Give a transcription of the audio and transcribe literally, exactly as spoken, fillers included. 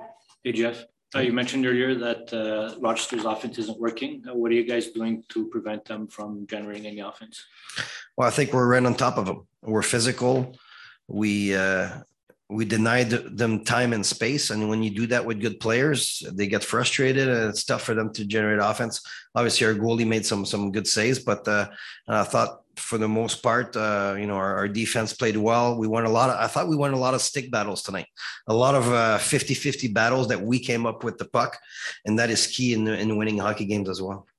Hey, Jeff. Uh, you mentioned earlier that uh, Rochester's offense isn't working. Uh, what are you guys doing to prevent them from generating any offense? Well, I think we're right on top of them. We're physical. We uh, we denied them time and space, and when you do that with good players, they get frustrated, and it's tough for them to generate offense. Obviously, our goalie made some some good saves, but uh, I thought for the most part, uh, you know, our, our defense played well. We won a lot of. I thought we won a lot of stick battles tonight, a lot of uh, fifty-fifty battles that we came up with the puck, and that is key in in winning hockey games as well.